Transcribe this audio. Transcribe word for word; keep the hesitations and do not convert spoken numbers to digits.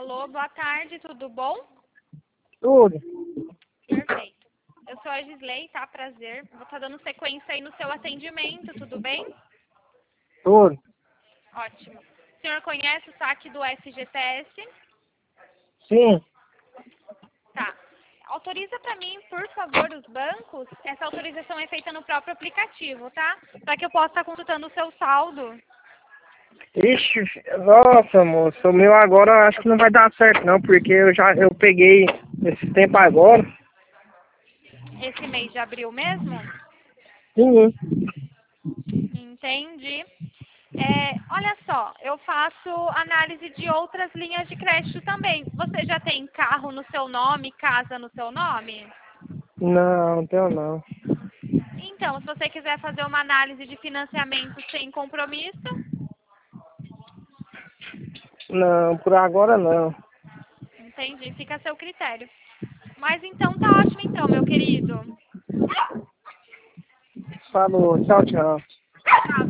Alô, boa tarde, tudo bom? Tudo. Perfeito. Eu sou a Gisley, tá? Prazer. Vou estar dando sequência aí no seu atendimento, tudo bem? Tudo. Ótimo. O senhor conhece o saque do F G T S? Sim. Tá. Autoriza para mim, por favor, os bancos. Essa autorização é feita no próprio aplicativo, tá? Para que eu possa estar consultando o seu saldo. Ixi, nossa, moço, o meu agora acho que não vai dar certo não, porque eu já eu peguei esse tempo agora. Esse mês de abril mesmo? Sim. Entendi. É, olha só, eu faço análise de outras linhas de crédito também. Você já tem carro no seu nome, casa no seu nome? Não, não tenho não. Então, se você quiser fazer uma análise de financiamento sem compromisso, Não, por agora não. entendi, fica a seu critério. Mas então tá ótimo então, meu querido. Falou, tchau, tchau. Tchau.